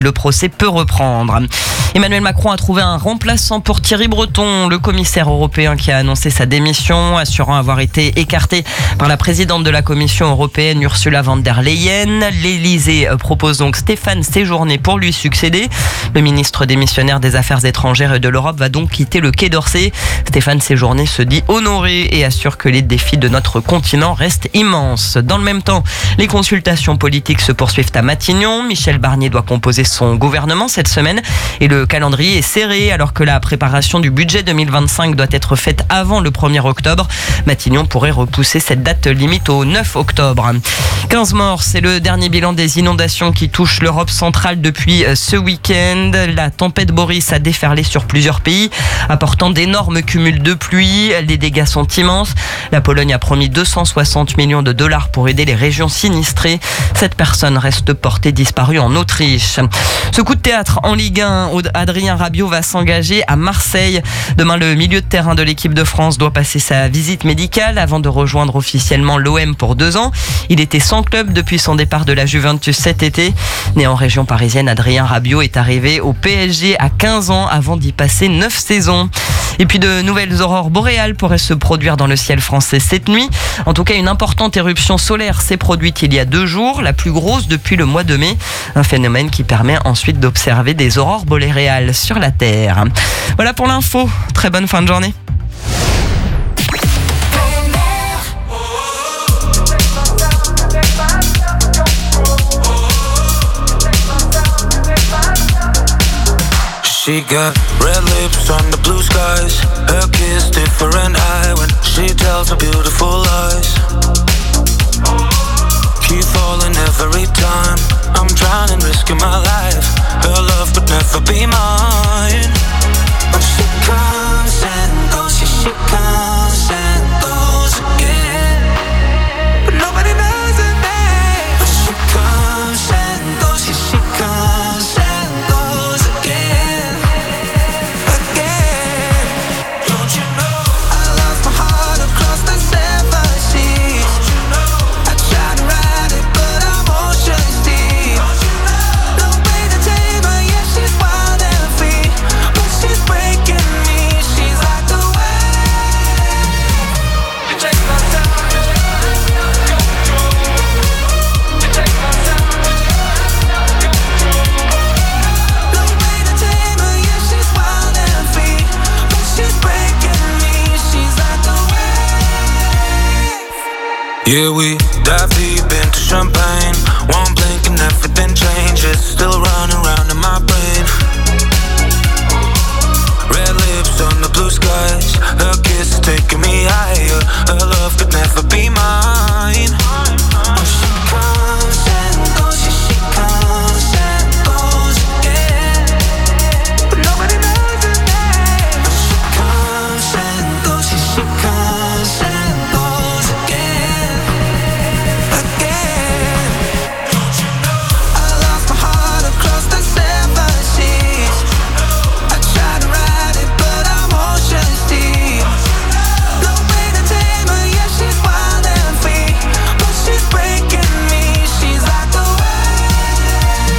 Le procès peut reprendre. Emmanuel Macron a trouvé un remplaçant pour Thierry Breton, le commissaire européen qui a annoncé sa démission, assurant avoir été écarté par la présidente de la Commission européenne, Ursula von der Leyen. L'Élysée propose donc Stéphane Séjourné pour lui succéder. Le ministre démissionnaire des Affaires étrangères et de l'Europe va donc quitter le Quai d'Orsay. Stéphane Séjourné se dit honoré et assure que les défis de notre continent restent immenses. Dans le même temps, les consultations politiques se poursuivent à Matignon. Michel Barnier doit composer son gouvernement cette semaine et le calendrier est serré alors que la préparation du budget 2025 doit être faite avant le 1er octobre. Matignon pourrait repousser cette date limite au 9 octobre. 15 morts, c'est le dernier bilan des inondations qui touchent l'Europe centrale depuis ce week-end. La tempête Boris a déferlé sur plusieurs pays, apportant d'énormes cumuls de pluie. Les dégâts sont immenses. La Pologne a promis 260 millions de dollars pour aider les régions sinistrées. 7 personnes restent portées disparues en Autriche. Ce coup de théâtre en Ligue 1, Adrien Rabiot va s'engager à Marseille. Demain, le milieu de terrain de l'équipe de France doit passer sa visite médicale avant de rejoindre officiellement l'OM pour 2 ans. Il était sans club depuis son départ de la Juventus cet été. Né en région parisienne, Adrien Rabiot est arrivé au PSG à 15 ans avant d'y passer 9 saisons. Et puis de nouvelles aurores boréales pourraient se produire dans le ciel français cette nuit. En tout cas, une importante éruption solaire s'est produite il y a 2 jours, la plus grosse depuis le mois de mai. Un phénomène qui permet ensuite d'observer des aurores boréales sur la Terre. Voilà pour l'info. Très bonne fin de journée. She got red lips on the blue skies. Her kiss different eye when she tells her beautiful lies. Keep falling every time. I'm drowning, risking my life. Her love could never be mine. But she comes and goes, yeah, she comes and goes again. But nobody knows her name. But she comes and goes, yeah, she comes and goes again. Again. Don't you know I lost my heart across the 7 seas? I tried to ride it, but I'm ocean deep. No way to tame her, yeah, she's wild and free. But she's breaking me, she's like the wave. You take my time, control. You take my time, control. No way to tame her, yeah, she's wild and free. But she's breaking me, she's like the wave. Yeah, we dive deep into champagne. One blink and everything changes. Still running round in my brain. Red lips on the blue skies. Her kiss is taking me higher. Her love could never be mine. Oh, she comes and goes, yeah, she comes and goes again. But nobody knows her name. Oh, she comes and goes, yeah, she comes and goes again. Again. Don't you know I lost my heart across the 7 seas? I tried to ride it, but I'm ocean deep. No way to tame her, yeah, she's wild and free. But she's breaking me, she's like the wave.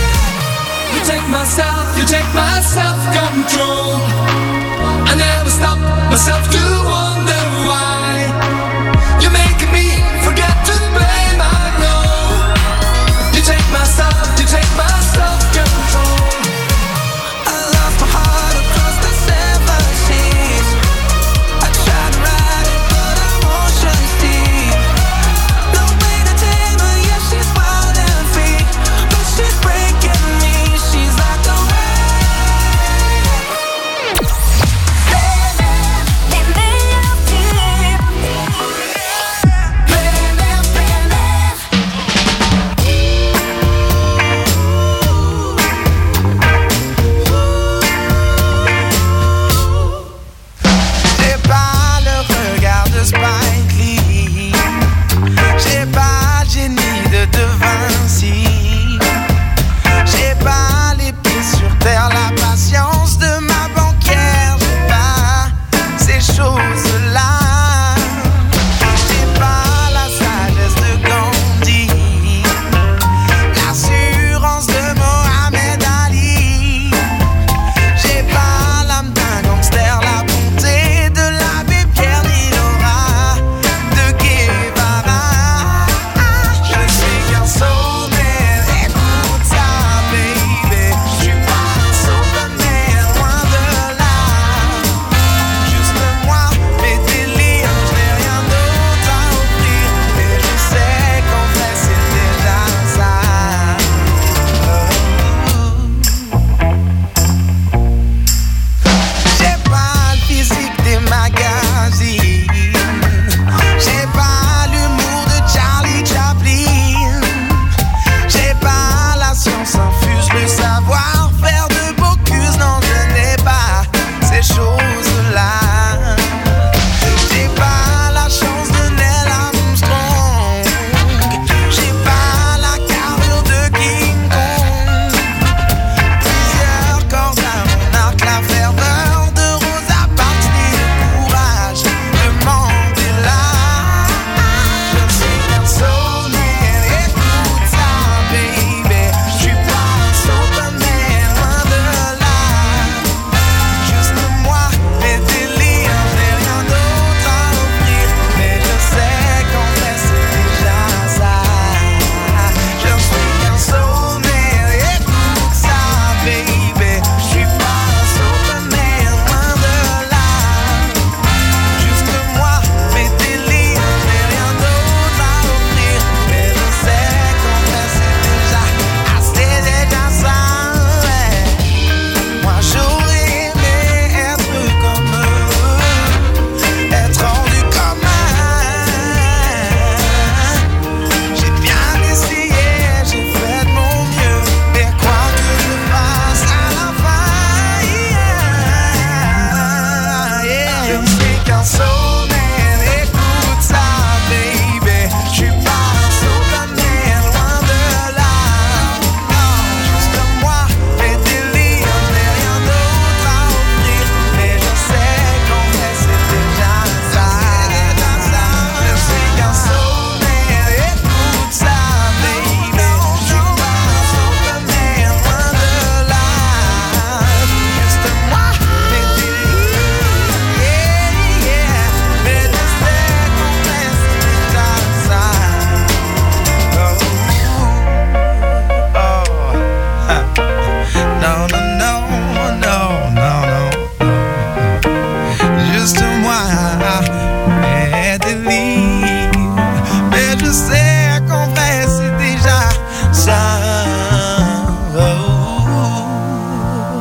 You take my self-control. I never stop myself to wonder why. You're making me forget to blame, I know. You take my self-control. I lost my heart across the 7 seas. I tried to ride it, but I'm ocean deep. No way to tame her, yeah, she's wild and free. But she's breaking me, she's like the wave.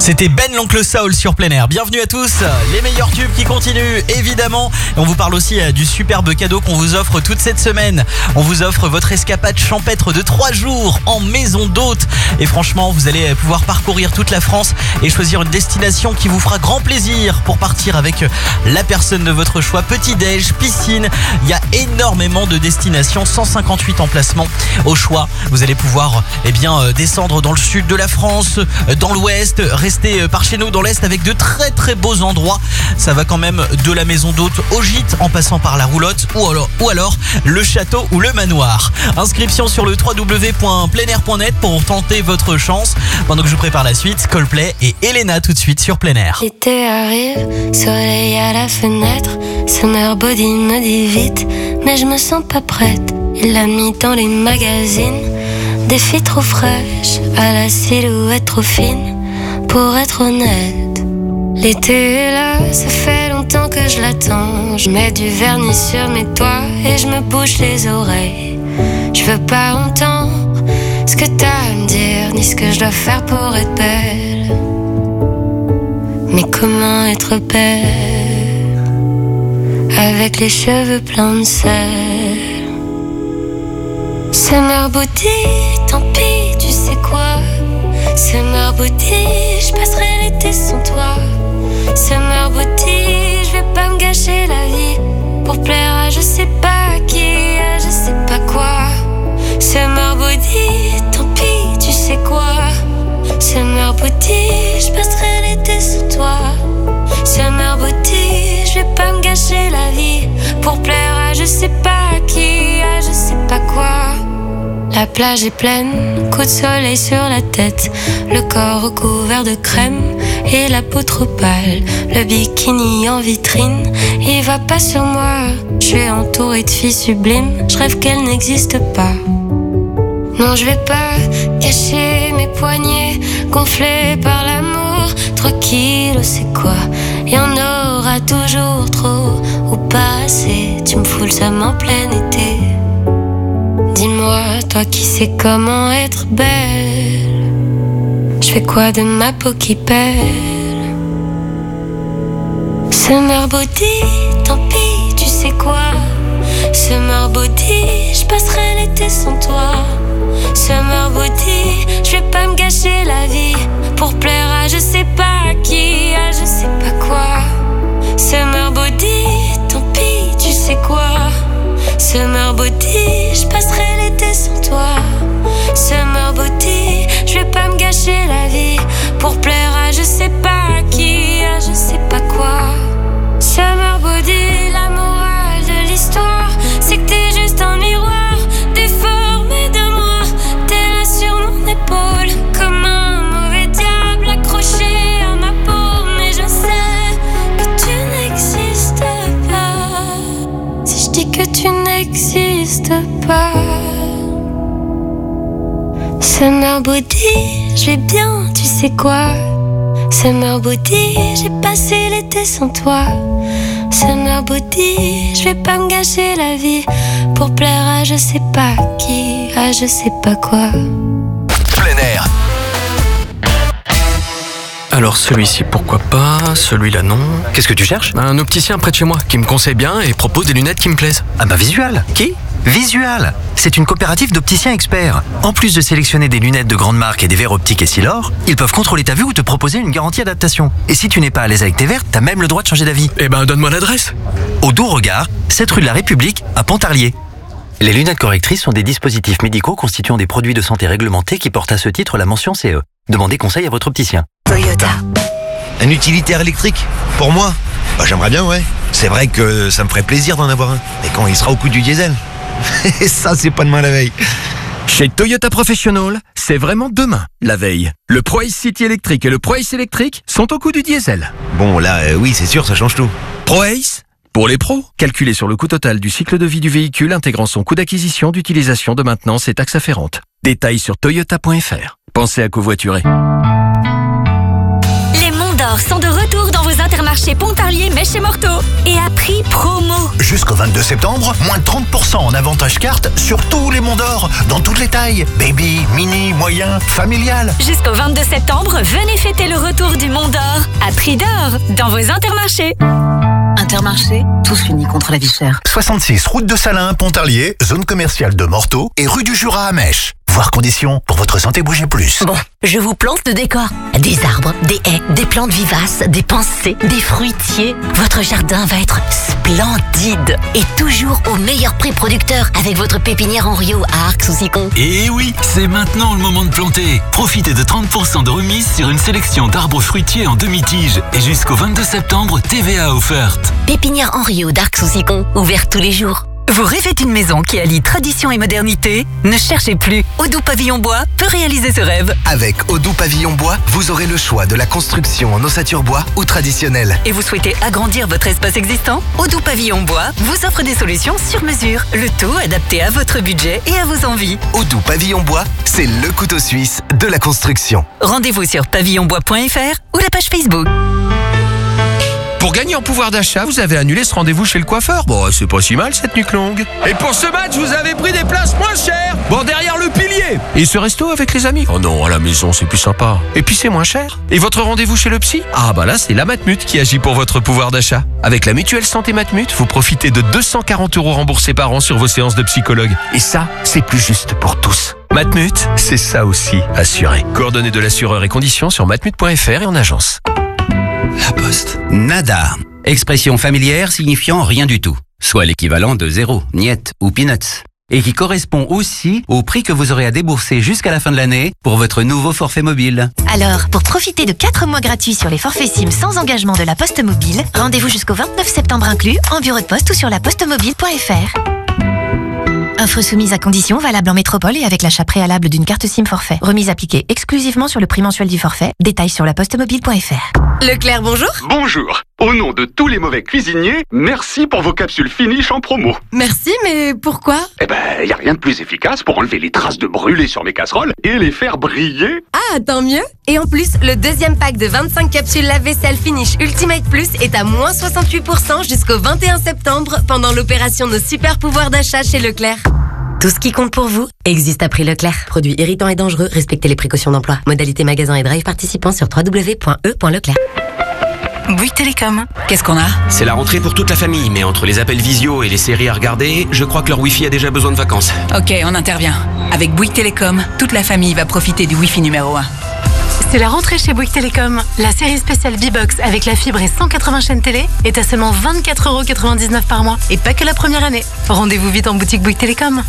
C'était Ben l'Oncle Soul sur plein air. Bienvenue à tous, les meilleurs tubes qui continuent évidemment. Et on vous parle aussi du superbe cadeau qu'on vous offre toute cette semaine. On vous offre votre escapade champêtre de 3 jours en maison d'hôte. Et franchement, vous allez pouvoir parcourir toute la France et choisir une destination qui vous fera grand plaisir pour partir avec la personne de votre choix. Petit-déj, piscine, il y a énormément de destinations, 158 emplacements au choix. Vous allez pouvoir descendre dans le sud de la France, dans l'ouest, rester par chez nous dans l'est avec de très très beaux endroits. Ça va quand même de la maison d'hôte au gîte en passant par la roulotte ou alors le château ou le manoir. Inscription sur le www.pleinair.net pour tenter votre chance. Pendant que je prépare la suite, Coldplay et Elena tout de suite sur plein air. L'été arrive, soleil à la fenêtre, Summer Body me dit vite, mais je me sens pas prête. Il l'a mis dans les magazines, des filles trop fraîches, à la silhouette trop fine. Pour être honnête, l'été est là, ça fait longtemps que je l'attends. Je mets du vernis sur mes doigts et je me bouche les oreilles. Je veux pas entendre ce que t'as à me dire, ni ce que je dois faire pour être belle. Mais comment être belle avec les cheveux pleins de sel? Summer Body, tant pis, tu sais quoi? Summer Body, je passerai l'été sans toi. Summer Body, je vais pas me gâcher la vie pour plaire à je sais pas qui, à je sais pas quoi. Summer Body, tant pis, tu sais quoi? Summer Body, je passerai l'été sans toi. Summer Body, je vais pas me gâcher la vie pour plaire à je sais pas qui, à je sais pas quoi. La plage est pleine, coup de soleil sur la tête, le corps recouvert de crème et la peau trop pâle. Le bikini en vitrine, il va pas sur moi. Je suis entourée de filles sublimes, je rêve qu'elles n'existent pas. Non, je vais pas cacher mes poignets gonflés par l'amour. 3 kilos, c'est quoi? Y en aura toujours trop ou pas assez. Tu me fous le seum en plein été. Dis-moi, toi qui sais comment être belle, je fais quoi de ma peau qui pèle? Summer Body, tant pis, tu sais quoi? Summer Body, je passerai l'été sans toi. Summer Body, je vais pas me gâcher la vie pour plaire à je sais pas qui, à je sais pas quoi. Summer Body, tant pis, tu sais quoi? Summer Body, je passerai l'été sans toi. Summer Body, je vais pas me gâcher la vie pour plaire à je sais pas qui, à je sais pas quoi. Summer Body, la morale de l'histoire, c'est que t'es juste un miroir déformé de moi. T'es là sur mon épaule comme un mauvais diable accroché à ma peau. Mais je sais que tu n'existes pas si je dis que tu n'existes pas. Summer Body, je vais bien, tu sais quoi? Summer Body, j'ai passé l'été sans toi. Summer Body, je vais pas me gâcher la vie pour plaire à je sais pas qui, à je sais pas quoi. Plein air. Alors celui-ci pourquoi pas, celui-là non. Qu'est-ce que tu cherches? Un opticien près de chez moi qui me conseille bien et propose des lunettes qui me plaisent. Ah bah Visual. Qui? Visual. C'est une coopérative d'opticiens experts. En plus de sélectionner des lunettes de grande marque et des verres optiques Essilor, ils peuvent contrôler ta vue ou te proposer une garantie adaptation. Et si tu n'es pas à l'aise avec tes verres, t'as même le droit de changer d'avis. Eh ben donne-moi l'adresse. Au Doux Regard, 7 rue de la République, à Pontarlier. Les lunettes correctrices sont des dispositifs médicaux constituant des produits de santé réglementés qui portent à ce titre la mention CE. Demandez conseil à votre opticien. Toyota. Un utilitaire électrique? Pour moi? Bah j'aimerais bien, ouais. C'est vrai que ça me ferait plaisir d'en avoir un. Mais quand il sera au coût du diesel. Et ça, c'est pas demain la veille. Chez Toyota Professional, c'est vraiment demain, la veille. Le Pro-Ace City électrique et le Pro-Ace électrique sont au coût du diesel. Bon, là, oui, c'est sûr, ça change tout. Pro-Ace, pour les pros, calculé sur le coût total du cycle de vie du véhicule intégrant son coût d'acquisition, d'utilisation, de maintenance et taxes afférentes. Détails sur toyota.fr. Pensez à covoiturer. Les Monts d'Or sont de retour dans vos Intermarchés Intermarché Pontarlier, Mèche et Morteau. Et à prix promo. Jusqu'au 22 septembre, moins 30% en avantage carte sur tous les monts d'or, dans toutes les tailles. Baby, mini, moyen, familial. Jusqu'au 22 septembre, venez fêter le retour du Mont d'Or. À prix d'or, dans vos Intermarchés. Intermarché, tous unis contre la vie chère. 66 route de Salins, Pontarlier, zone commerciale de Morteau et rue du Jura à Mèche. Voir conditions pour votre santé bougez plus. Bon, je vous plante le décor. Des arbres, des haies, des plantes vivaces, des pensées, des fruitiers. Votre jardin va être splendide. Et toujours au meilleur prix producteur avec votre pépinière en Rio à Arcs-sous-Sicon. Et oui, c'est maintenant le moment de planter. Profitez de 30% de remise sur une sélection d'arbres fruitiers en demi-tige. Et jusqu'au 22 septembre, TVA offerte. Pépinière en Rio d'Arcs-sous-Sicon, ouverte tous les jours. Vous rêvez d'une maison qui allie tradition et modernité? Ne cherchez plus. Odoo Pavillon Bois peut réaliser ce rêve. Avec Odoo Pavillon Bois, vous aurez le choix de la construction en ossature bois ou traditionnelle. Et vous souhaitez agrandir votre espace existant? Odoo Pavillon Bois vous offre des solutions sur mesure. Le tout adapté à votre budget et à vos envies. Odoo Pavillon Bois, c'est le couteau suisse de la construction. Rendez-vous sur pavillonbois.fr ou la page Facebook. Pour gagner en pouvoir d'achat, vous avez annulé ce rendez-vous chez le coiffeur. Bon, c'est pas si mal cette nuque longue. Et pour ce match, vous avez pris des places moins chères. Bon, derrière le pilier. Et ce resto avec les amis. Oh non, à la maison, c'est plus sympa. Et puis c'est moins cher. Et votre rendez-vous chez le psy? Ah bah là, c'est la Matmut qui agit pour votre pouvoir d'achat. Avec la mutuelle santé Matmut, vous profitez de 240 € remboursés par an sur vos séances de psychologue. Et ça, c'est plus juste pour tous. Matmut, c'est ça aussi, assuré. Coordonnées de l'assureur et conditions sur matmut.fr et en agence. La Poste. Nada. Expression familière signifiant rien du tout. Soit l'équivalent de zéro, niet ou peanuts. Et qui correspond aussi au prix que vous aurez à débourser jusqu'à la fin de l'année pour votre nouveau forfait mobile. Alors, pour profiter de 4 mois gratuits sur les forfaits SIM sans engagement de la Poste Mobile, rendez-vous jusqu'au 29 septembre inclus en bureau de poste ou sur lapostemobile.fr. Offre soumise à conditions, valable en métropole et avec l'achat préalable d'une carte SIM forfait. Remise appliquée exclusivement sur le prix mensuel du forfait. Détails sur lapostemobile.fr. Leclerc, bonjour. Bonjour. Au nom de tous les mauvais cuisiniers, merci pour vos capsules Finish en promo. Merci, mais pourquoi? Eh ben, y a rien de plus efficace pour enlever les traces de brûlé sur mes casseroles et les faire briller. Ah, tant mieux. Et en plus, le deuxième pack de 25 capsules lave-vaisselle Finish Ultimate Plus est à moins 68% jusqu'au 21 septembre pendant l'opération Nos super pouvoirs d'achat chez Leclerc. Tout ce qui compte pour vous existe à prix Leclerc. Produits irritants et dangereux, respectez les précautions d'emploi. Modalité magasin et drive participants sur www.e.leclerc. Bouygues Télécom. Qu'est-ce qu'on a? C'est la rentrée pour toute la famille, mais entre les appels visio et les séries à regarder, je crois que leur Wi-Fi a déjà besoin de vacances. Ok, on intervient. Avec Bouygues Télécom, toute la famille va profiter du Wi-Fi numéro 1. C'est la rentrée chez Bouygues Télécom. La série spéciale B-Box avec la fibre et 180 chaînes télé est à seulement 24,99 € par mois. Et pas que la première année. Rendez-vous vite en boutique Bouygues Télécom.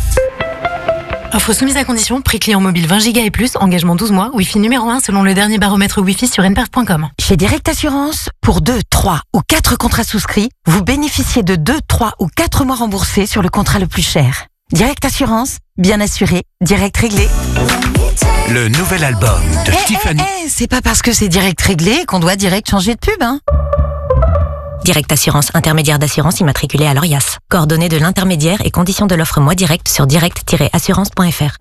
Offre soumise à condition, prix client mobile 20 Go et plus, engagement 12 mois, Wi-Fi numéro 1 selon le dernier baromètre Wi-Fi sur nperf.com. Chez Direct Assurance, pour 2, 3 ou 4 contrats souscrits, vous bénéficiez de 2, 3 ou 4 mois remboursés sur le contrat le plus cher. Direct Assurance, bien assuré, direct réglé. Le nouvel album de Tiffany. C'est pas parce que c'est direct réglé qu'on doit direct changer de pub, hein. Direct Assurance, intermédiaire d'assurance immatriculé à l'ORIAS. Coordonnées de l'intermédiaire et conditions de l'offre Moi Direct sur direct-assurance.fr.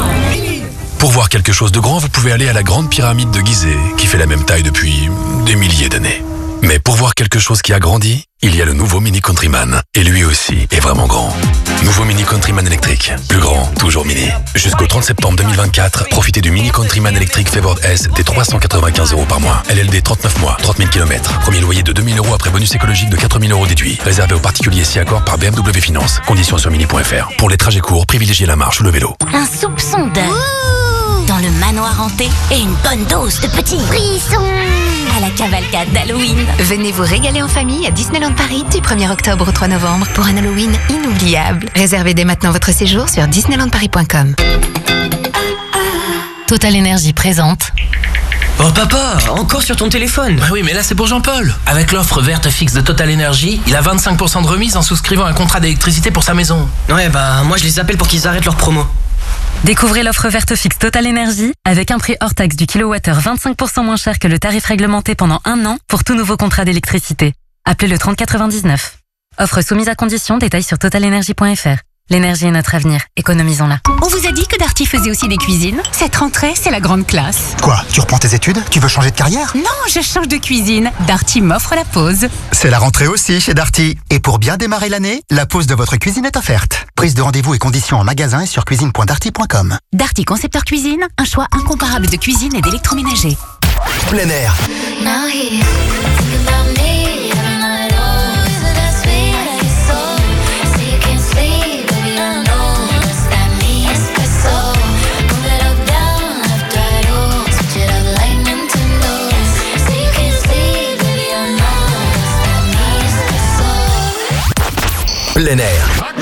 Pour voir quelque chose de grand, vous pouvez aller à la grande pyramide de Gizeh, qui fait la même taille depuis des milliers d'années. Mais pour voir quelque chose qui a grandi, il y a le nouveau Mini Countryman. Et lui aussi est vraiment grand. Nouveau Mini Countryman électrique. Plus grand, toujours mini. Jusqu'au 30 septembre 2024, profitez du Mini Countryman électrique Favored S des 395 € par mois. LLD 39 mois, 30 000 km. Premier loyer de 2 000 € après bonus écologique de 4 000 € déduit. Réservé aux particuliers si accord par BMW Finance. Conditions sur mini.fr. Pour les trajets courts, privilégiez la marche ou le vélo. Un soupçon dans le manoir hanté et une bonne dose de petits frissons à la cavalcade d'Halloween. Venez vous régaler en famille à Disneyland Paris du 1er octobre au 3 novembre pour un Halloween inoubliable. Réservez dès maintenant votre séjour sur disneylandparis.com. Total Energy présente. Oh papa, encore sur ton téléphone? Bah oui, mais là c'est pour Jean-Paul. Avec l'offre verte fixe de Total Energy, il a 25% de remise en souscrivant un contrat d'électricité pour sa maison. Ouais, bah moi je les appelle pour qu'ils arrêtent leur promo. Découvrez l'offre verte fixe Total Energy avec un prix hors taxe du kilowattheure 25% moins cher que le tarif réglementé pendant 1 an pour tout nouveau contrat d'électricité. Appelez le 3099. Offre soumise à condition, détails sur totalenergy.fr. L'énergie est notre avenir, économisons-la. On vous a dit que Darty faisait aussi des cuisines? Cette rentrée, c'est la grande classe. Quoi? Tu reprends tes études? Tu veux changer de carrière? Non, je change de cuisine. Darty m'offre la pause. C'est la rentrée aussi chez Darty. Et pour bien démarrer l'année, la pause de votre cuisine est offerte. Prise de rendez-vous et conditions en magasin et sur cuisine.darty.com. Darty Concepteur Cuisine, un choix incomparable de cuisine et d'électroménager. Plein air. Plein air.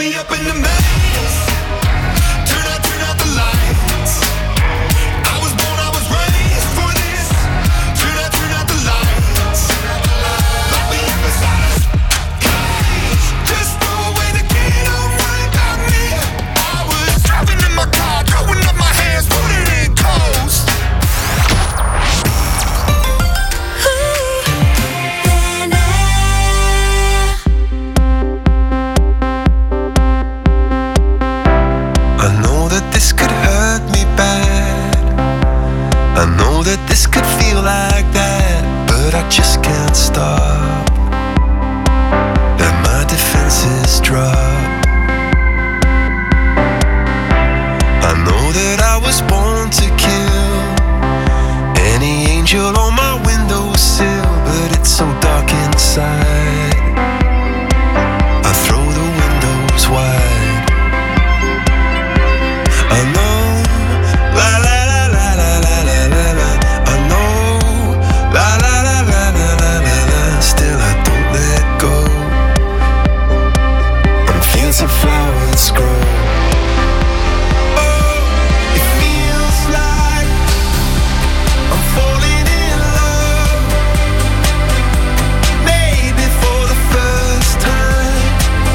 This could feel like that, but I just can't stop. And my defenses drop. I know that I was born to kill any angel on my windowsill, but it's so dark inside. I throw the windows wide. I know, la la. And flowers grow. Oh, it feels like I'm falling in love. Maybe for the first time.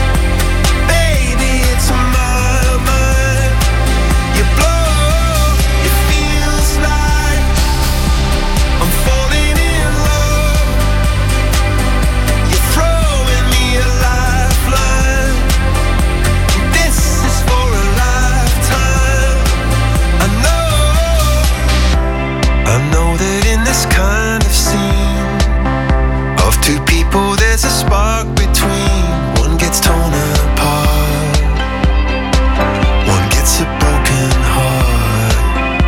Baby, it's on my mind. You blow. It feels like I'm falling in love. You're throwing me a lifeline. I know that in this kind of scene of two people there's a spark between. One gets torn apart, one gets a broken heart.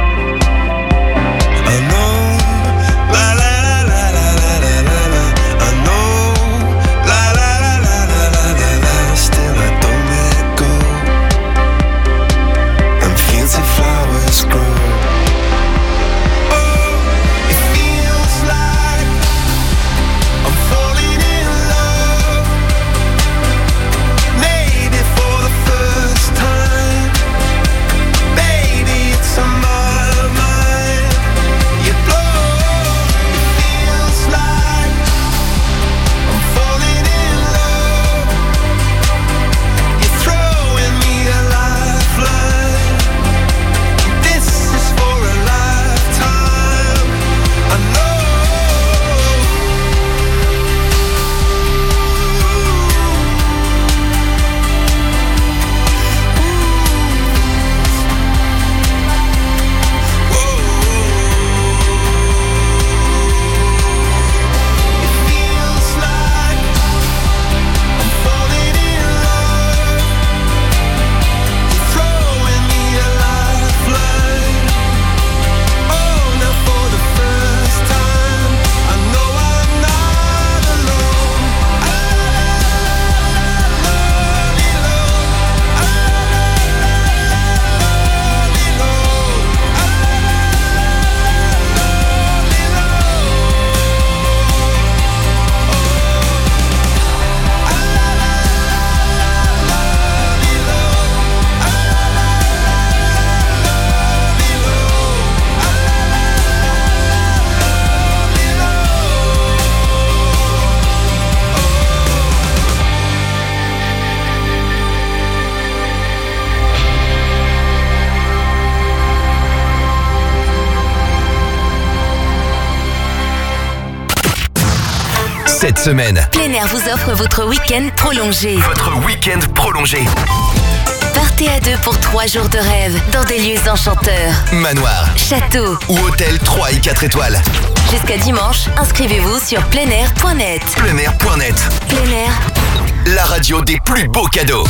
I know, la la la la la la la la. I know, la la la la la la la la. Still I don't let go, and fields of flowers grow. Cette semaine, Plein Air vous offre votre week-end prolongé. Votre week-end prolongé. Partez à deux pour 3 jours de rêve dans des lieux enchanteurs. Manoir, Château ou hôtel 3 et 4 étoiles. Jusqu'à dimanche, inscrivez-vous sur pleinair.net. Pleinair.net. Plein Air, La radio des plus beaux cadeaux.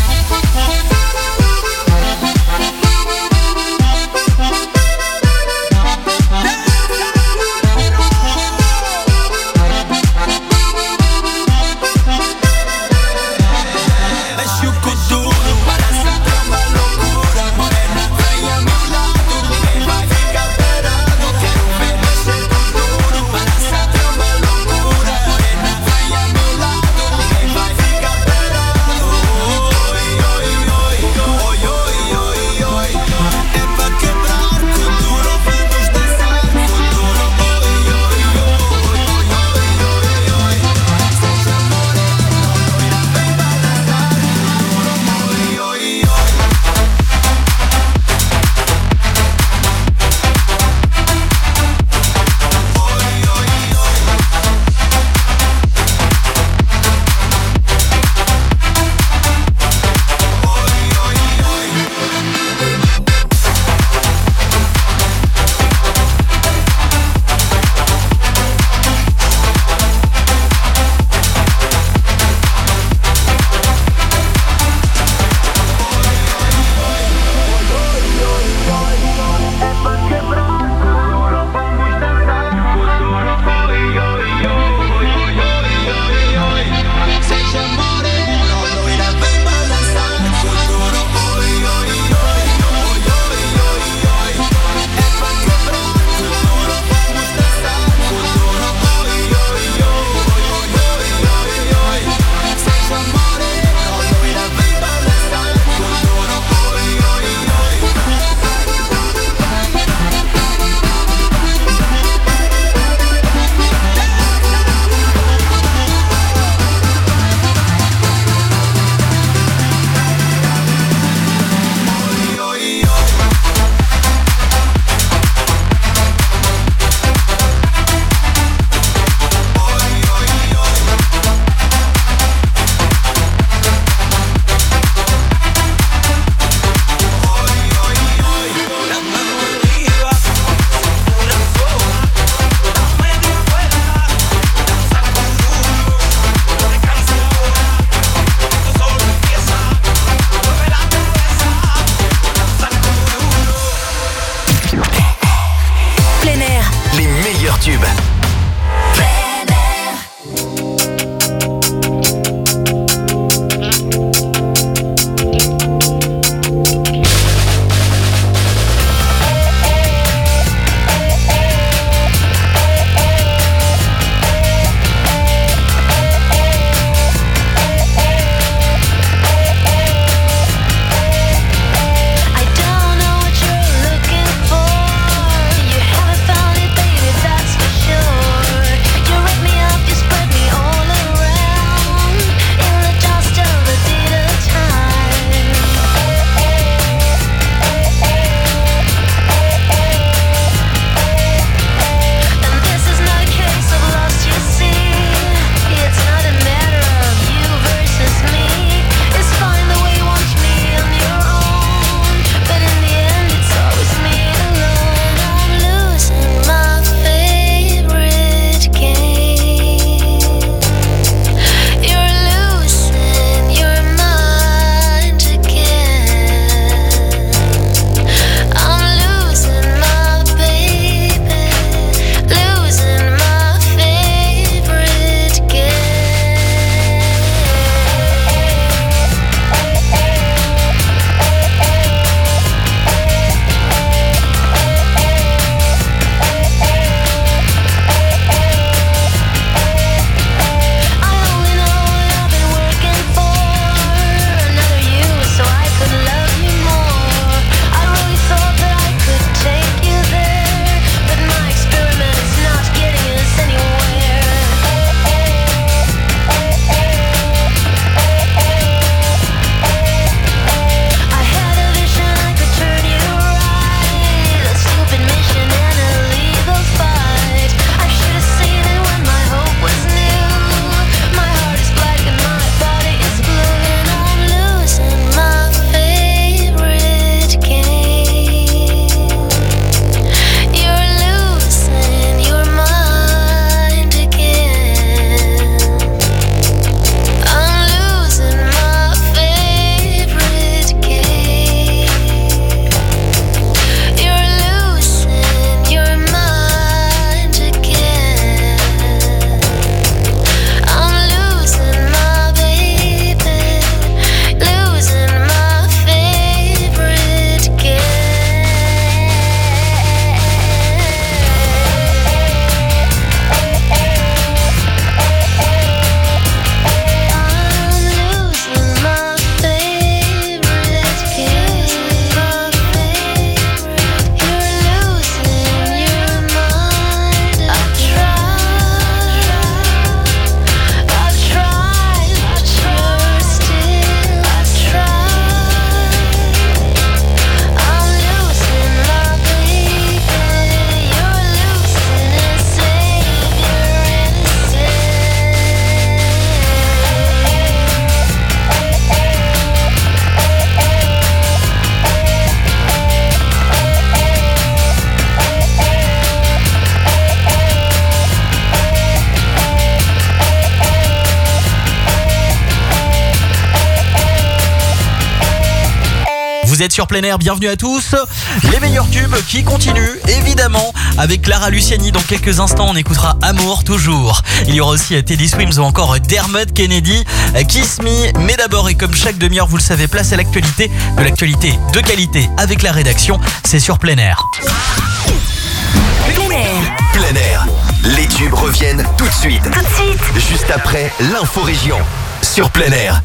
Vous êtes sur Plein Air, bienvenue à tous. Les meilleurs tubes qui continuent, évidemment, avec Clara Luciani. Dans quelques instants, on écoutera Amour, toujours. Il y aura aussi Teddy Swims ou encore Dermot Kennedy, Kiss Me. Mais d'abord, et comme chaque demi-heure, vous le savez, place à l'actualité. De l'actualité de qualité avec la rédaction. C'est sur Plein Air. Plein Air. Les tubes reviennent tout de suite. Juste après l'info-région. Sur Plein Air.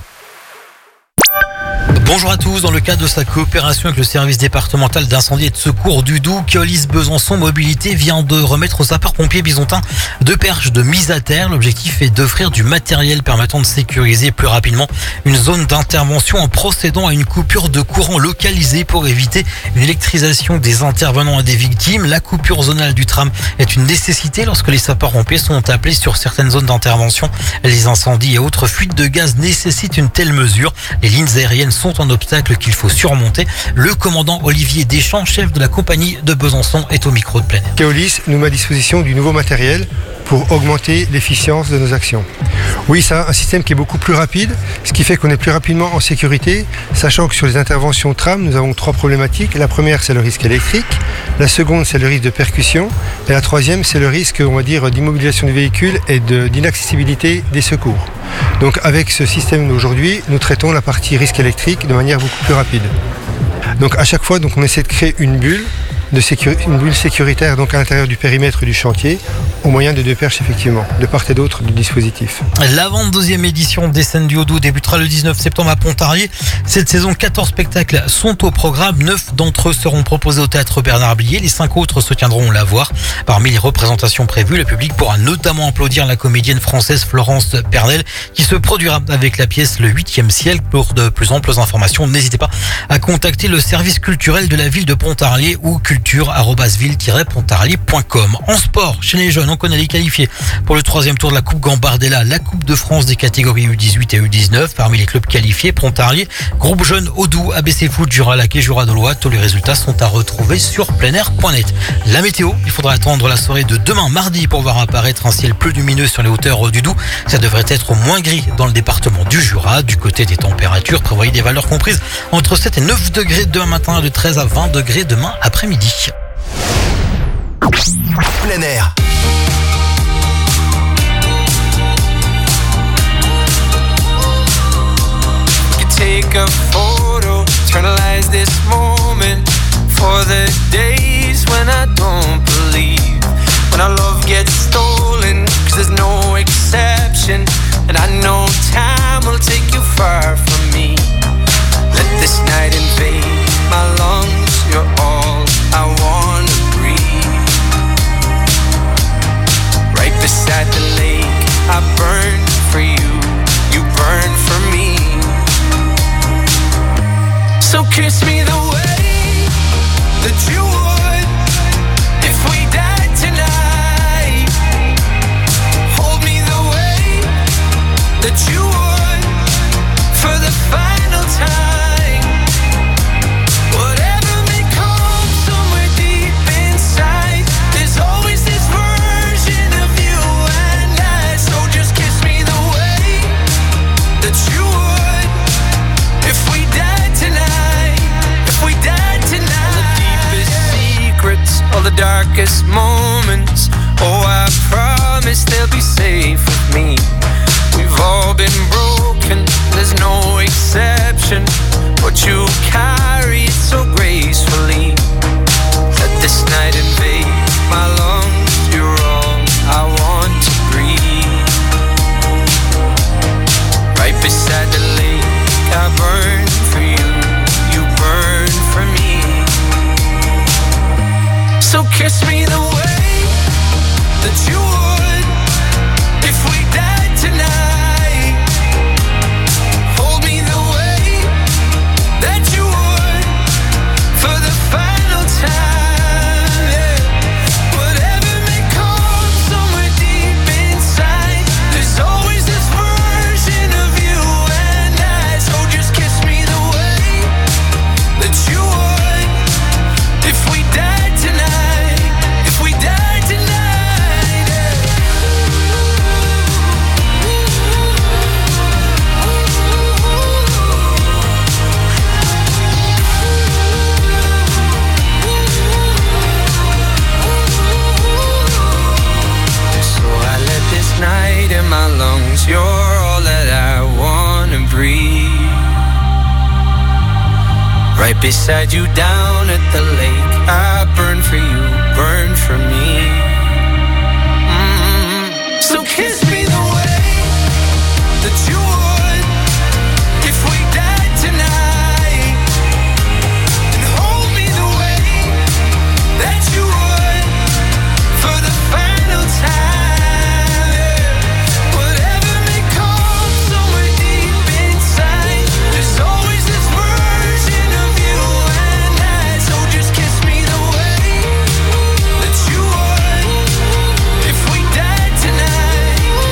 Bonjour à tous. Dans le cadre de sa coopération avec le service départemental d'incendie et de secours du Doubs, Keolis Besançon Mobilité vient de remettre aux sapeurs-pompiers bisontins 2 perches de mise à terre. L'objectif est d'offrir du matériel permettant de sécuriser plus rapidement une zone d'intervention en procédant à une coupure de courant localisée pour éviter une électrisation des intervenants et des victimes. La coupure zonale du tram est une nécessité lorsque les sapeurs-pompiers sont appelés sur certaines zones d'intervention. Les incendies et autres fuites de gaz nécessitent une telle mesure. Les lignes aériennes sont un obstacle qu'il faut surmonter. Le commandant Olivier Deschamps, chef de la compagnie de Besançon, est au micro de Plein Air. Keolis nous met à disposition du nouveau matériel pour augmenter l'efficience de nos actions. Oui, c'est un système qui est beaucoup plus rapide, ce qui fait qu'on est plus rapidement en sécurité, sachant que sur les interventions tram, nous avons 3 problématiques. La première, c'est le risque électrique. La seconde, c'est le risque de percussion. Et la troisième, c'est le risque, on va dire, d'immobilisation du véhicule et d'inaccessibilité des secours. Donc avec ce système d'aujourd'hui, nous traitons la partie risque électrique de manière beaucoup plus rapide. Donc à chaque fois, on essaie de créer une bulle sécuritaire donc à l'intérieur du périmètre du chantier au moyen de 2 perches effectivement, de part et d'autre du dispositif. La 22e édition des Scènes du Haut-Doubs débutera le 19 septembre à Pontarlier. Cette saison, 14 spectacles sont au programme. 9 d'entre eux seront proposés au théâtre Bernard Blier. Les 5 autres se tiendront la voir. Parmi les représentations prévues, le public pourra notamment applaudir la comédienne française Florence Pernel qui se produira avec la pièce Le 8e ciel. Pour de plus amples informations, n'hésitez pas à contacter le service culturel de la ville de Pontarlier ou culture@ville-pontarlier.com. En sport, chez les jeunes, on connaît les qualifiés pour le 3e tour de la Coupe Gambardella, la Coupe de France des catégories U18 et U19. Parmi les clubs qualifiés, Pontarlier, Groupe Jeune, Haut-Doubs, ABC Foot, Jura-Lac et Jura-de-Loire. Tous les résultats sont à retrouver sur pleinair.net. La météo, il faudra attendre la soirée de demain mardi pour voir apparaître un ciel peu lumineux sur les hauteurs du Doubs. Ça devrait être moins gris dans le département du Jura. Du côté des températures, prévoyez des valeurs comprises entre 7 et 9 degrés demain matin, de 13 à 20 degrés demain après-midi. Plein Air. Take a photo, eternalize this moment for the days when I don't believe, when our love gets stolen, 'cause there's no exception, and I know time will take you far from me. Let this night invade my lungs, you're all I wanna breathe. Right beside the lake, I burn for you, you burn for me. So kiss me the way that you would if we died tonight. Hold me the way that you would for the final time. Whatever may come somewhere deep inside, there's always this version of you and I. So just kiss me the way that you would if we died tonight. If we died tonight. All the deepest secrets, all the darkest moments, oh, I promise they'll be safe with me. We've all been broken, there's no exception, but you carry it so gracefully. Let this night invade my lungs, you're all I want to breathe. Right beside the lake, I burn for you, you burn for me. So kiss me the way Right beside you down at the lake. I burn for you, burn for me. So kiss me the way that you would if we died tonight, and hold me the way that you would for the final time. Whatever may come somewhere deep inside, there's always this version of you and I. So just kiss me the way that you would if we died tonight.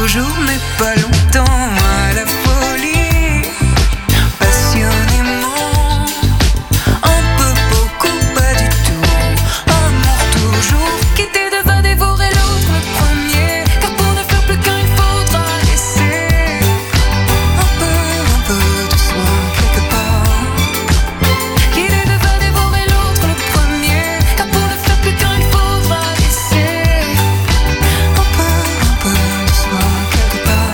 toujours mais pas longtemps. À la folie, passionnément, un peu, beaucoup, pas du tout. Amour toujours, quitter devant dévorer l'autre le premier. Car pour ne faire plus qu'un, il faudra laisser un peu de soi quelque part. Quitter devant dévorer l'autre le premier. Car pour ne faire plus qu'un, il faudra laisser un peu de soi quelque part.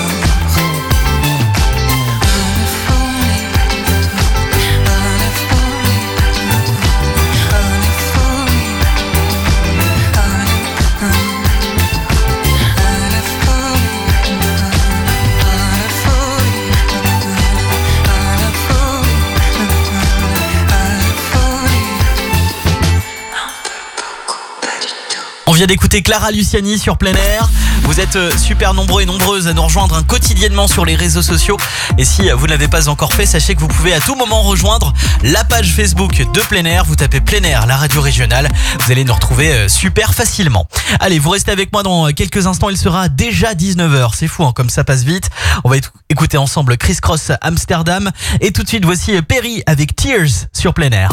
On vient d'écouter Clara Luciani sur Plein Air. Vous êtes super nombreux et nombreuses à nous rejoindre quotidiennement sur les réseaux sociaux. Et si vous ne l'avez pas encore fait, sachez que vous pouvez à tout moment rejoindre la page Facebook de Plein Air. Vous tapez Plein Air, la radio régionale. Vous allez nous retrouver super facilement. Allez, vous restez avec moi dans quelques instants. Il sera déjà 19h. C'est fou, hein, comme ça passe vite. On va écouter ensemble Criss Cross Amsterdam. Et tout de suite, voici Perry avec Tears sur Plein Air.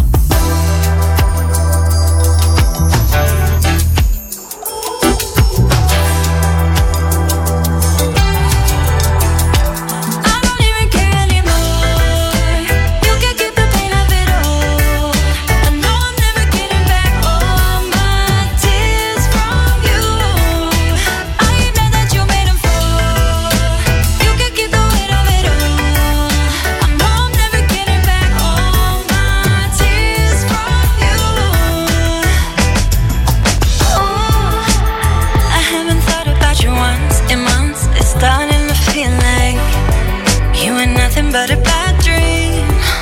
But a bad dream.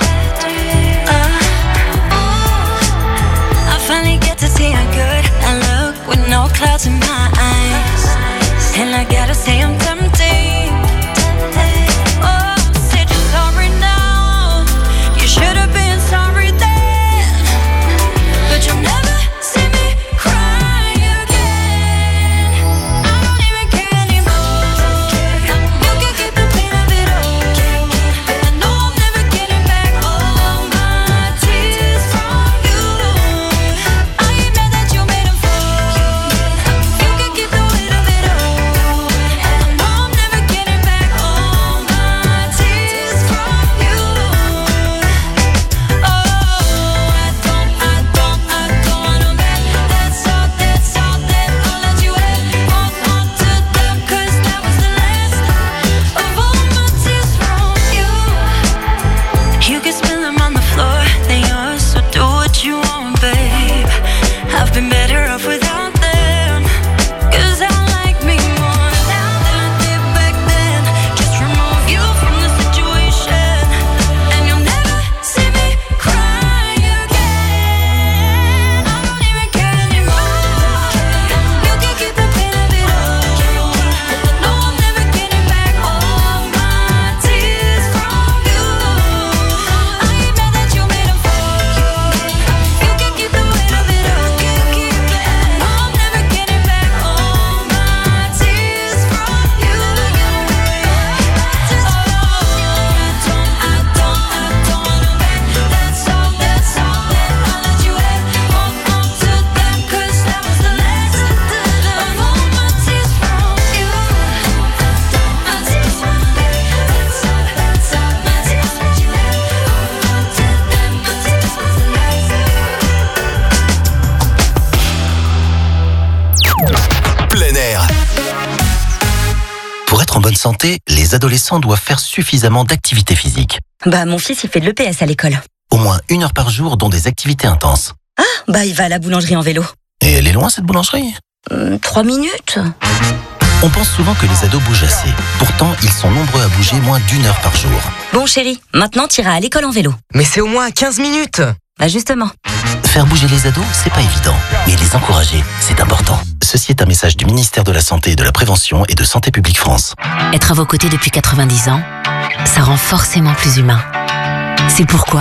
I finally get to see a good and look with no clouds in my eyes. And I gotta say I'm tempting. Oh, said you're sorry now. You should have been sorry then. But you'll never see me cry again. I don't even care anymore. You can keep the pain of it all. En bonne santé, les adolescents doivent faire suffisamment d'activité physique. Bah, mon fils, il fait de l'EPS à l'école. Au moins 1 heure par jour, dont des activités intenses. Ah, bah, il va à la boulangerie en vélo. Et elle est loin, cette boulangerie 3 minutes. On pense souvent que les ados bougent assez. Pourtant, ils sont nombreux à bouger moins d'1 heure par jour. Bon, chérie, maintenant, t'iras à l'école en vélo. Mais c'est au moins 15 minutes. Bah, justement. Faire bouger les ados, c'est pas évident. Mais les encourager, c'est important. Ceci est un message du ministère de la Santé et de la Prévention et de Santé publique France. Être à vos côtés depuis 90 ans, ça rend forcément plus humain. C'est pourquoi,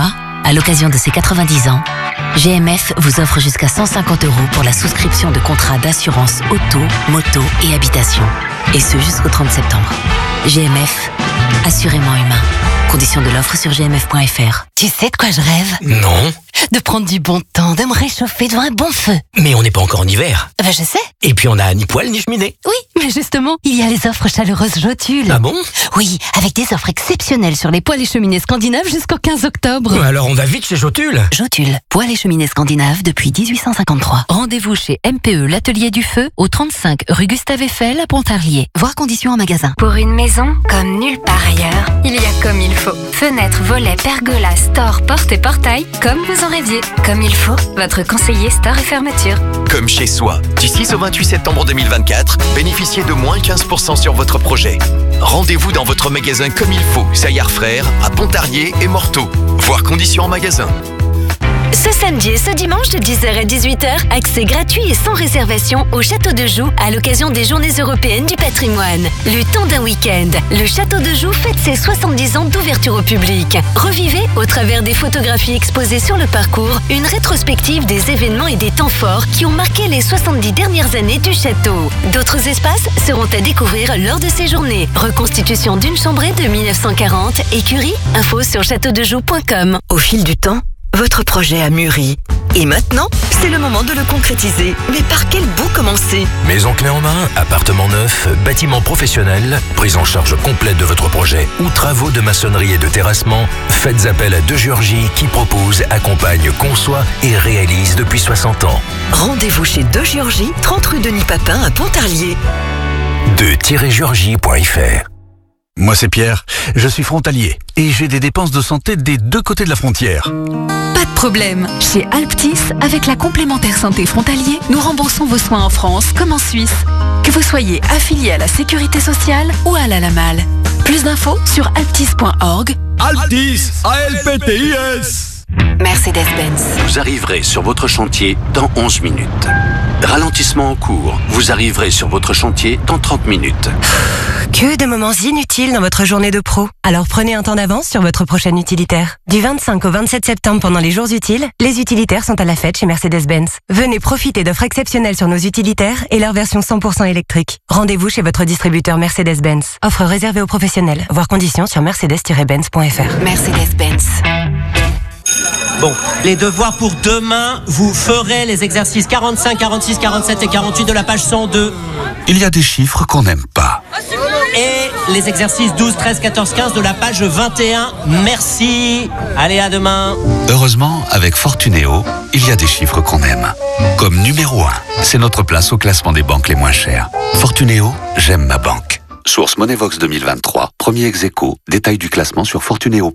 À l'occasion de ses 90 ans, GMF vous offre jusqu'à 150 € pour la souscription de contrats d'assurance auto, moto et habitation. Et ce jusqu'au 30 septembre. GMF, assurément humain. Conditions de l'offre sur gmf.fr. Tu sais de quoi je rêve? Non. De prendre du bon temps, de me réchauffer devant un bon feu. Mais on n'est pas encore en hiver. Ben je sais. Et puis on a ni poêle ni cheminée. Oui, mais justement, il y a les offres chaleureuses Jotule. Ah bon? Oui, avec des offres exceptionnelles sur les poêles et cheminées scandinaves jusqu'au 15 octobre. Alors on va vite chez Jotule. Jotule, poêles et cheminées scandinaves depuis 1853. Rendez-vous chez MPE l'Atelier du Feu au 35 rue Gustave Eiffel à Pontarlier. Voir conditions en magasin. Pour une maison comme nulle part ailleurs, il y a comme il faut. Fenêtres, volets, pergolas, stores, portes et portails, comme vous en rêviez. Comme il faut, votre conseiller store et fermeture. Comme chez soi. Du 6 au 28 septembre 2024, bénéficiez de moins 15% sur votre projet. Rendez-vous dans votre magasin Comme il faut, Saillard Frères, à Pontarlier et Morteau. Voir conditions en magasin. Ce samedi et ce dimanche de 10h à 18h, accès gratuit et sans réservation au Château de Joux à l'occasion des Journées européennes du patrimoine. Le temps d'un week-end, le Château de Joux fête ses 70 ans d'ouverture au public. Revivez, au travers des photographies exposées sur le parcours, une rétrospective des événements et des temps forts qui ont marqué les 70 dernières années du château. D'autres espaces seront à découvrir lors de ces journées. Reconstitution d'une chambrée de 1940, écurie, info sur châteaudejoux.com. Au fil du temps, votre projet a mûri. Et maintenant, c'est le moment de le concrétiser. Mais par quel bout commencer? Maison clé en main, appartement neuf, bâtiment professionnel, prise en charge complète de votre projet ou travaux de maçonnerie et de terrassement, faites appel à De Giorgi qui propose, accompagne, conçoit et réalise depuis 60 ans. Rendez-vous chez De Giorgi, 30 rue Denis Papin à Pontarlier. De-giorgi.fr. Moi c'est Pierre, je suis frontalier et j'ai des dépenses de santé des deux côtés de la frontière. Pas de problème. Chez Alptis, avec la complémentaire santé frontalier, nous remboursons vos soins en France comme en Suisse. Que vous soyez affilié à la Sécurité sociale ou à la LAMAL. Plus d'infos sur alptis.org. Alptis, A-L-P-T-I-S. Mercedes-Benz. Vous arriverez sur votre chantier dans 11 minutes. Ralentissement en cours. Vous arriverez sur votre chantier dans 30 minutes. Que de moments inutiles dans votre journée de pro. Alors prenez un temps d'avance sur votre prochain utilitaire. Du 25 au 27 septembre pendant les jours utiles, les utilitaires sont à la fête chez Mercedes-Benz. Venez profiter d'offres exceptionnelles sur nos utilitaires et leur version 100% électrique. Rendez-vous chez votre distributeur Mercedes-Benz. Offre réservée aux professionnels. Voir conditions sur mercedes-benz.fr. Mercedes-Benz. Bon, les devoirs pour demain, vous ferez les exercices 45, 46, 47 et 48 de la page 102. Il y a des chiffres qu'on n'aime pas. Et les exercices 12, 13, 14, 15 de la page 21. Merci. Allez, à demain. Heureusement, avec Fortunéo, il y a des chiffres qu'on aime. Comme numéro 1, c'est notre place au classement des banques les moins chères. Fortunéo, j'aime ma banque. Source Moneyvox 2023, premier ex-aequo. Détail du classement sur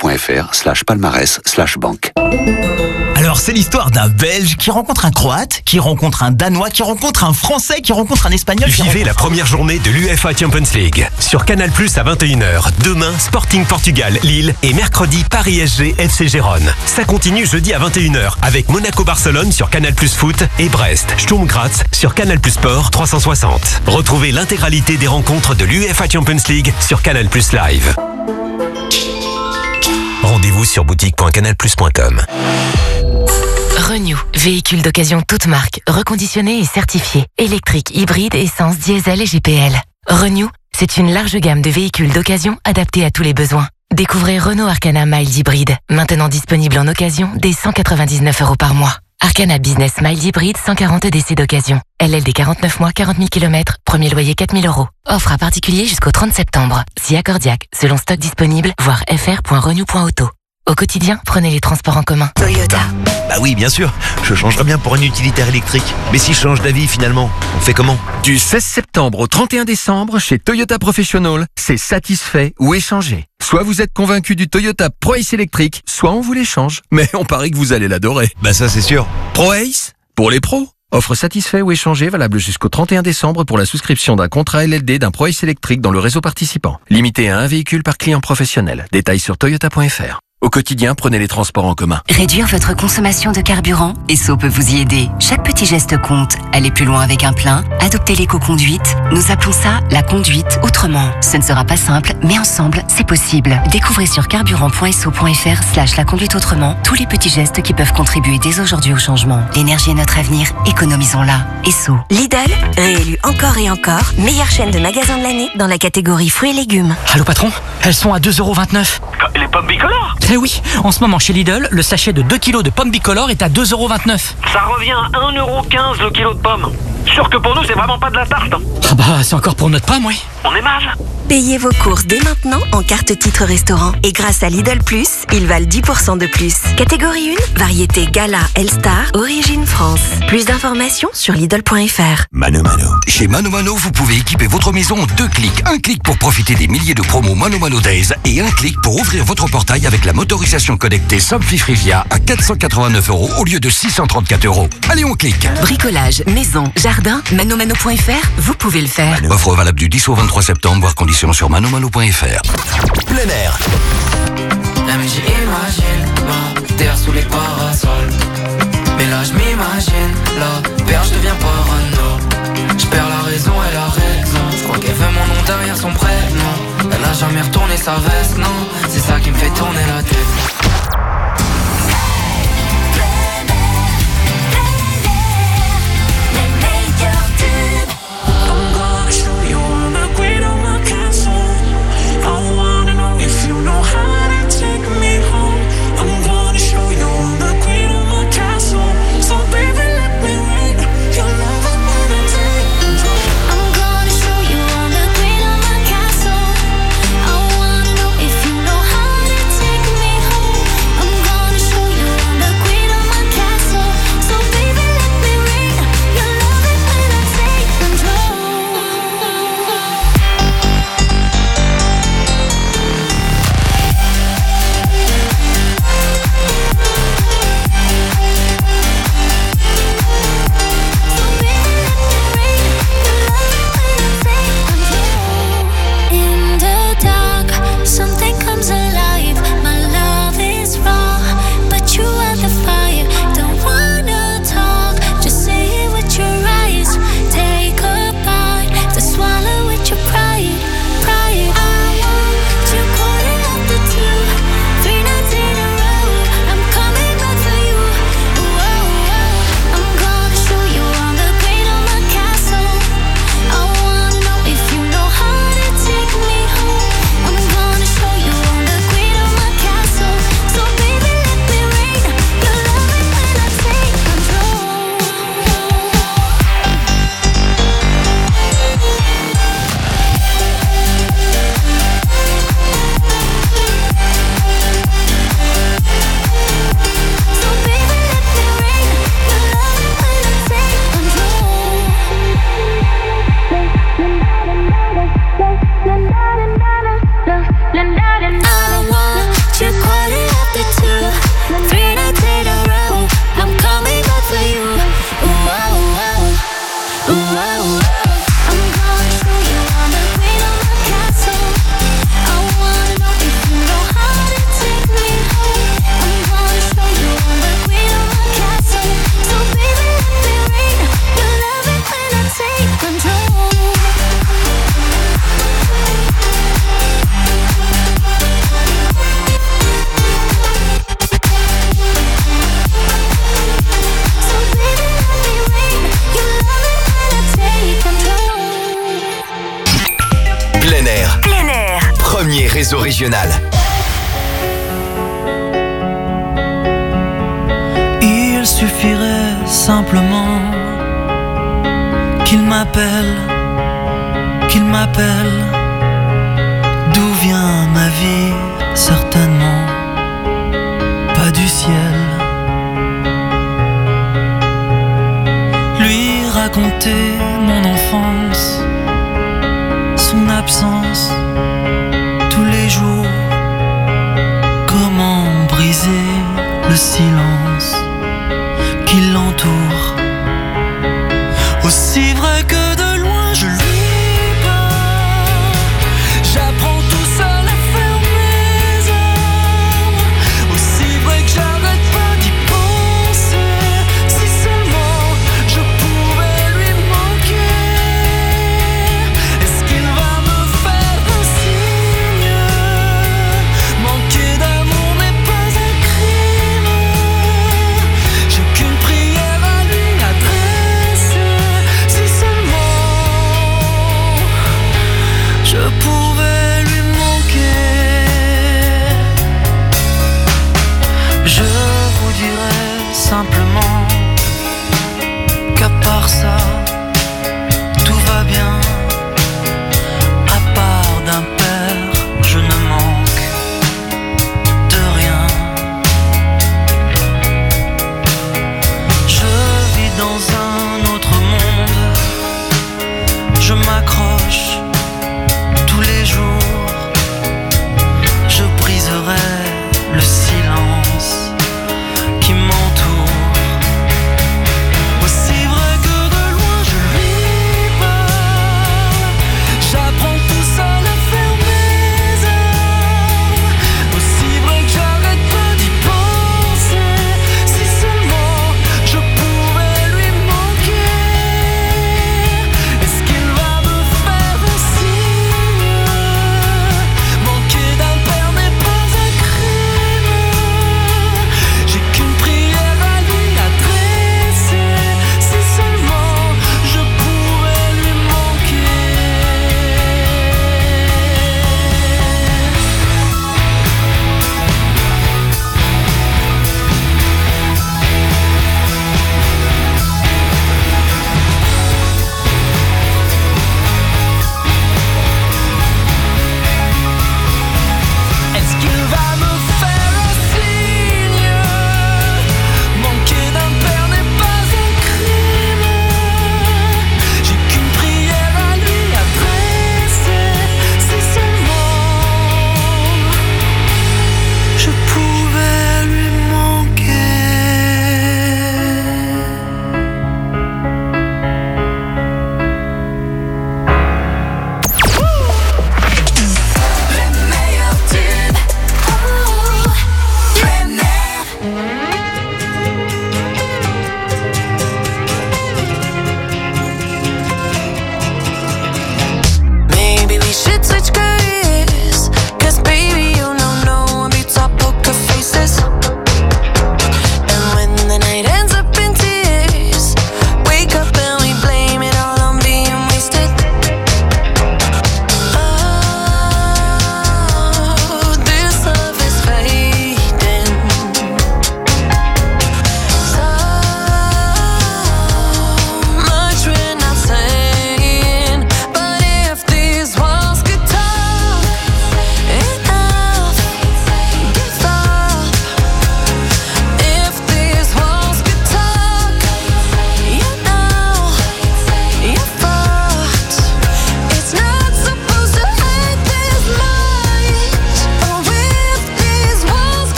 fortuneo.fr/palmarès/banque. Alors c'est l'histoire d'un Belge qui rencontre un Croate, qui rencontre un Danois, qui rencontre un Français, qui rencontre un Espagnol. Vivez la première journée de l'UEFA Champions League sur Canal+ à 21h. Demain, Sporting Portugal, Lille et mercredi Paris SG FC Gérone. Ça continue jeudi à 21h avec Monaco Barcelone sur Canal+ Foot et Brest Sturm Graz sur Canal+ Sport 360. Retrouvez l'intégralité des rencontres de l'UEFA Champions League sur Canal+ Live. Rendez-vous sur boutique.canalplus.com. Renew, véhicule d'occasion toute marque, reconditionné et certifié, électrique, hybride, essence, diesel et GPL. Renew, c'est une large gamme de véhicules d'occasion adaptés à tous les besoins. Découvrez Renault Arcana Mild Hybride, maintenant disponible en occasion dès 199 € par mois. Arcana Business Mild Hybride 140 DC d'occasion. LLD 49 mois, 40 000 km, premier loyer 4 000 €. Offre à particulier jusqu'au 30 septembre. Si accordiaque, selon stock disponible, voir fr.renew.auto. Au quotidien, prenez les transports en commun. Toyota. Bah oui, bien sûr. Je changerais bien pour un utilitaire électrique. Mais si je change d'avis finalement, on fait comment? Du 16 septembre au 31 décembre, chez Toyota Professional, c'est satisfait ou échangé. Soit vous êtes convaincu du Toyota ProAce électrique, soit on vous l'échange. Mais on parie que vous allez l'adorer. Bah ça c'est sûr. ProAce, pour les pros. Offre satisfait ou échangé valable jusqu'au 31 décembre pour la souscription d'un contrat LLD d'un ProAce électrique dans le réseau participant. Limité à un véhicule par client professionnel. Détails sur toyota.fr. Au quotidien, prenez les transports en commun. Réduire votre consommation de carburant, Esso peut vous y aider. Chaque petit geste compte. Allez plus loin avec un plein, adoptez l'éco-conduite. Nous appelons ça la conduite autrement. Ce ne sera pas simple, mais ensemble, c'est possible. Découvrez sur carburant.esso.fr/la conduite autrement tous les petits gestes qui peuvent contribuer dès aujourd'hui au changement. L'énergie est notre avenir, économisons-la. Esso. Lidl, réélu encore et encore, meilleure chaîne de magasins de l'année dans la catégorie fruits et légumes. Allô patron, elles sont à 2,29 €. Les pommes bicolores? Eh oui, en ce moment chez Lidl, le sachet de 2 kilos de pommes bicolores est à 2,29 €. Ça revient à 1,15 € le kilo de pommes. Sûr que pour nous, c'est vraiment pas de la tarte. Ah bah, c'est encore pour notre pomme, oui. On est mal. Payez vos courses dès maintenant en carte titre restaurant. Et grâce à Lidl Plus, ils valent 10% de plus. Catégorie 1, variété Gala Elstar, origine France. Plus d'informations sur Lidl.fr. Mano Mano. Chez Mano Mano, vous pouvez équiper votre maison en 2 clics. Un clic pour profiter des milliers de promos Mano Mano Days et un clic pour ouvrir votre portail avec la motorisation connectée Somfy-Frivia à 489 € au lieu de 634 €. Allez, on clique. Bricolage, maison, jardin, manomano.fr, vous pouvez le faire. Offre valable du 10 au 23 septembre, voire conditions sur manomano.fr. Plein air. J'imagine ma terre sous les parasols. Mais là je m'imagine, la perche devient parano. Je perds la raison et la raison. Je crois qu'elle veut mon nom derrière son prénom. Elle a jamais retourné sa veste, non. C'est ça qui me fait tourner la tête. Réseau régional. Il suffirait simplement qu'il m'appelle, d'où vient ma vie, certainement pas du ciel. Lui raconter mon enfance, son absence tous les jours, comment briser le silence qui l'entoure